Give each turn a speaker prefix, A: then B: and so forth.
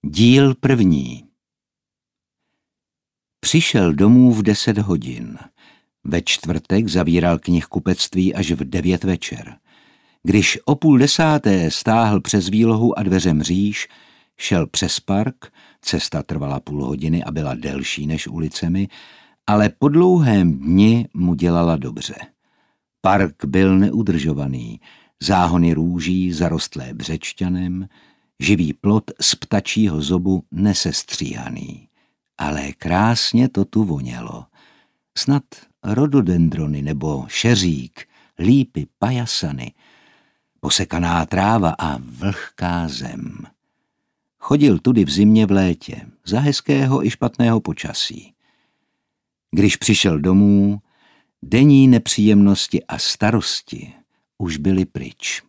A: Díl první. Přišel domů v 10 hodin. Ve čtvrtek zavíral knihkupectví až v 9 večer. Když o 9:30 stáhl přes výlohu a dveře mříž, šel přes park, cesta trvala půl hodiny a byla delší než ulicemi, ale po dlouhém dni mu dělala dobře. Park byl neudržovaný, záhony růží zarostlé břečťanem, živý plot z ptačího zobu nesestříhaný. Ale krásně to tu vonělo. Snad rododendrony nebo šeřík, lípy, pajasany, posekaná tráva a vlhká zem. Chodil tudy v zimě, v létě, za hezkého i špatného počasí. Když přišel domů, denní nepříjemnosti a starosti už byly pryč.